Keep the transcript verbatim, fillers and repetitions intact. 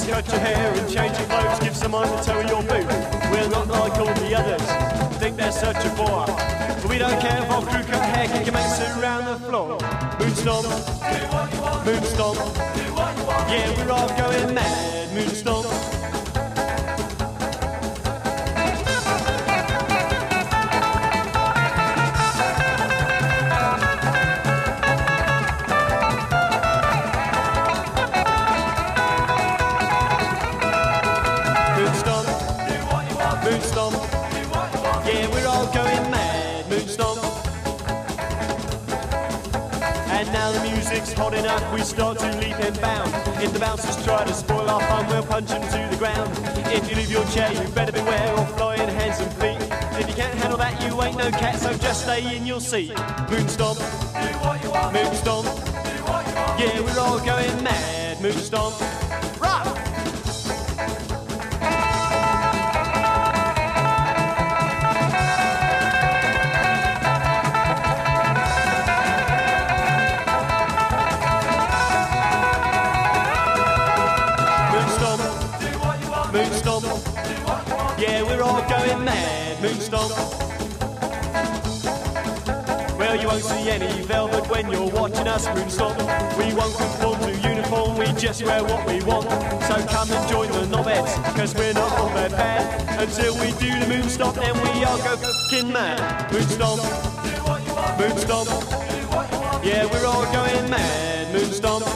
Just cut your hair and change your clothes, give someone the toe of your boot. We're not like all the others, think they're such a bore. But we don't care if our crew cut hair, kick your mates around the floor. Moon stomp, moon stomp, yeah, we're all going mad. Moon stomp. Moon stomp, yeah, we're all going mad. Moon stomp. And now the music's hot enough, we start to leap and bound. If the bouncers try to spoil our fun, we'll punch them to the ground. If you leave your chair, you better beware of flying hands and feet. If you can't handle that, you ain't no cat, so just stay in your seat. Moon stomp, moon stomp, yeah, we're all going mad. Moon stomp, rock! Moon stomp, yeah, we're all going mad. Moon stomp. Well, you won't see any velvet when you're watching us moon stomp. We won't conform to uniform, we just wear what we want. So come and join the knobheads, cause we're not all that bad. Until we do the moon stomp, then we all go f***ing mad. Moon stomp, moon stomp, yeah, we're all going mad. Moon stomp.